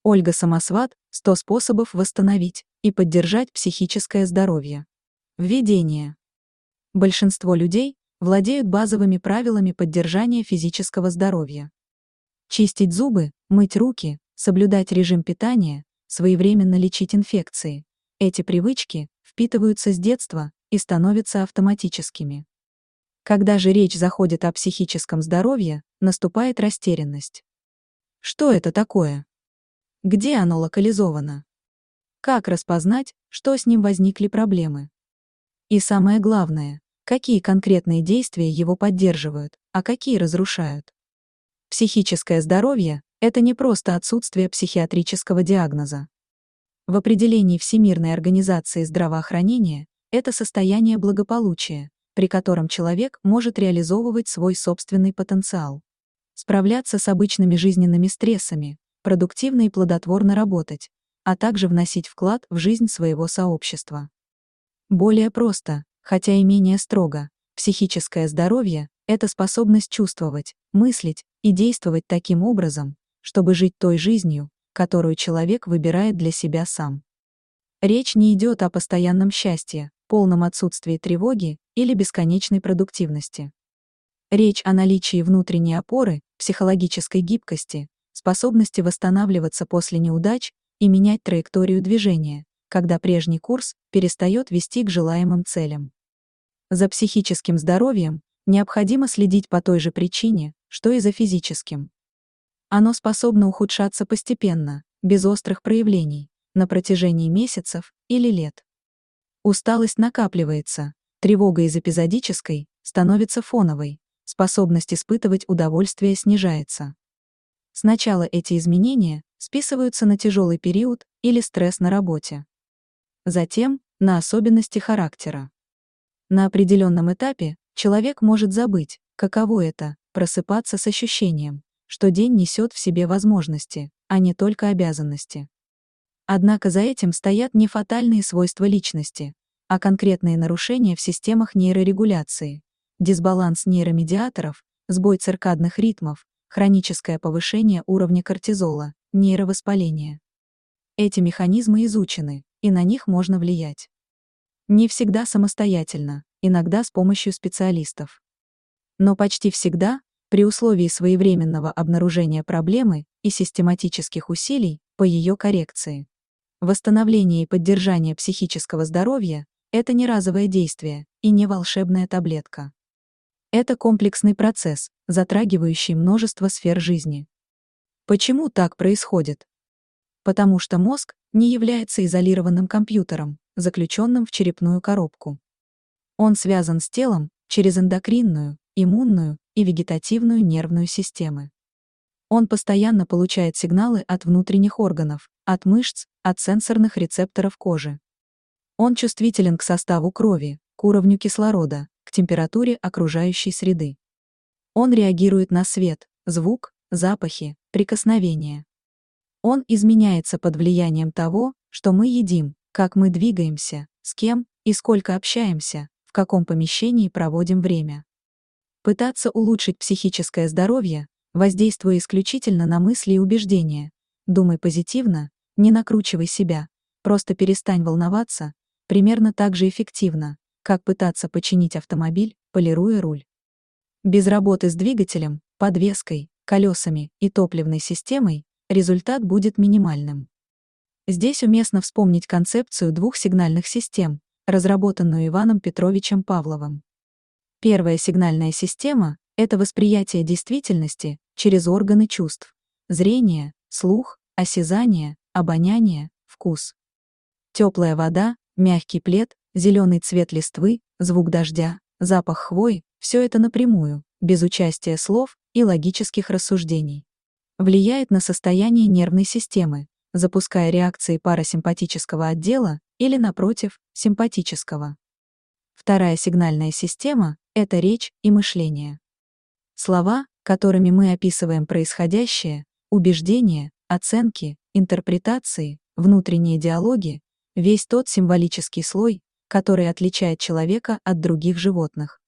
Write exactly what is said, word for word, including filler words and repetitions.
Ольга Самосват. сто способов восстановить и поддержать психическое здоровье. Введение. Большинство людей владеют базовыми правилами поддержания физического здоровья. Чистить зубы, мыть руки, соблюдать режим питания, своевременно лечить инфекции. Эти привычки впитываются с детства и становятся автоматическими. Когда же речь заходит о психическом здоровье, наступает растерянность. Что это такое? Где оно локализовано? Как распознать, что с ним возникли проблемы? И самое главное, какие конкретные действия его поддерживают, а какие разрушают? Психическое здоровье – это не просто отсутствие психиатрического диагноза. В определении Всемирной организации здравоохранения это состояние благополучия, при котором человек может реализовывать свой собственный потенциал, справляться с обычными жизненными стрессами, продуктивно и плодотворно работать, а также вносить вклад в жизнь своего сообщества. Более просто, хотя и менее строго, психическое здоровье – это способность чувствовать, мыслить и действовать таким образом, чтобы жить той жизнью, которую человек выбирает для себя сам. Речь не идет о постоянном счастье, полном отсутствии тревоги или бесконечной продуктивности. Речь о наличии внутренней опоры, психологической гибкости, способности восстанавливаться после неудач и менять траекторию движения, когда прежний курс перестает вести к желаемым целям. За психическим здоровьем необходимо следить по той же причине, что и за физическим. Оно способно ухудшаться постепенно, без острых проявлений, на протяжении месяцев или лет. Усталость накапливается, тревога из эпизодической становится фоновой, способность испытывать удовольствие снижается. Сначала эти изменения списываются на тяжелый период или стресс на работе. Затем – на особенности характера. На определенном этапе человек может забыть, каково это – просыпаться с ощущением, что день несет в себе возможности, а не только обязанности. Однако за этим стоят не фатальные свойства личности, а конкретные нарушения в системах нейрорегуляции, дисбаланс нейромедиаторов, сбой циркадных ритмов, хроническое повышение уровня кортизола, нейровоспаление. Эти механизмы изучены, и на них можно влиять. Не всегда самостоятельно, иногда с помощью специалистов. Но почти всегда, при условии своевременного обнаружения проблемы и систематических усилий по ее коррекции. Восстановление и поддержание психического здоровья – это не разовое действие и не волшебная таблетка. Это комплексный процесс, затрагивающий множество сфер жизни. Почему так происходит? Потому что мозг не является изолированным компьютером, заключенным в черепную коробку. Он связан с телом через эндокринную, иммунную и вегетативную нервную системы. Он постоянно получает сигналы от внутренних органов, от мышц, от сенсорных рецепторов кожи. Он чувствителен к составу крови, к уровню кислорода, к температуре окружающей среды. Он реагирует на свет, звук, запахи, прикосновения. Он изменяется под влиянием того, что мы едим, как мы двигаемся, с кем и сколько общаемся, в каком помещении проводим время. Пытаться улучшить психическое здоровье, воздействуя исключительно на мысли и убеждения. Думай позитивно, не накручивай себя, просто перестань волноваться, примерно так же эффективно, как пытаться починить автомобиль, полируя руль. Без работы с двигателем, подвеской, колесами и топливной системой результат будет минимальным. Здесь уместно вспомнить концепцию двух сигнальных систем, разработанную Иваном Петровичем Павловым. Первая сигнальная система – это восприятие действительности через органы чувств – зрение, слух, осязание, обоняние, вкус. Теплая вода, мягкий плед, зеленый цвет листвы, звук дождя, запах хвои – все это напрямую, без участия слов и логических рассуждений. Влияет на состояние нервной системы, запуская реакции парасимпатического отдела или, напротив, симпатического. Вторая сигнальная система – это речь и мышление. Слова, которыми мы описываем происходящее, убеждения, оценки, интерпретации, внутренние диалоги, весь тот символический слой, который отличает человека от других животных.